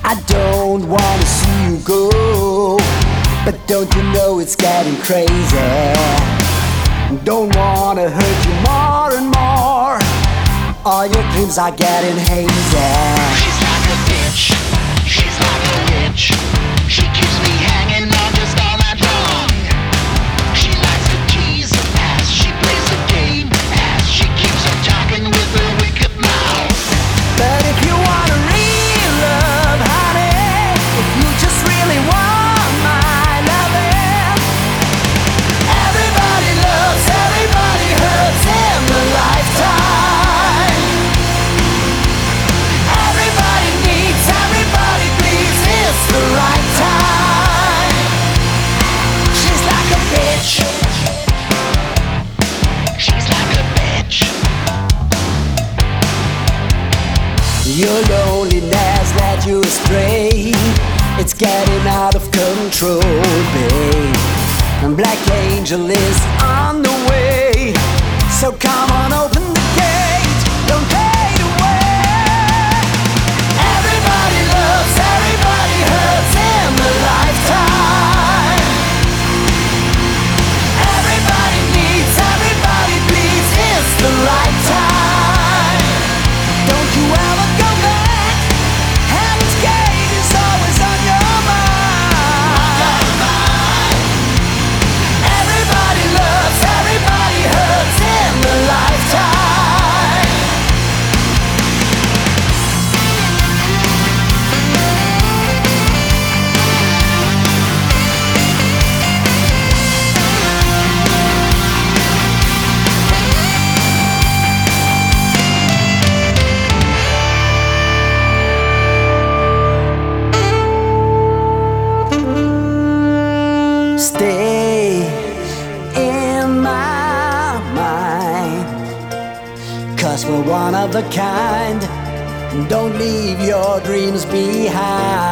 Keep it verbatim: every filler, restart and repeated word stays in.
I don't wanna see you go, but don't you know it's getting crazy? Don't wanna hurt you more and more. All your dreams are getting hazy. She's like a bitch, she's like a witch. She keeps me hanging on just all night long. She likes to tease as she plays the game, as she keeps on talking with her wicked mouth. But if you want a real love, honey, if you just really want my loving, everybody loves, everybody hurts in the lifetime. Everybody needs, everybody bleeds, it's the right time. She's like a bitch. She's like a bitch. Your loneliness led you astray. It's getting out of control, babe. And Black Angel is on the way. So come on, open the gate. Don't fade away. Everybody loves, everybody hurts in the lifetime. Everybody needs, everybody bleeds. It's the right time. Don't you ever go back. Heaven's gate is always on your mind. Everybody loves, everybody hurts in the lifetime. Stay in my mind, 'cause we're one of a kind. Don't leave your dreams behind.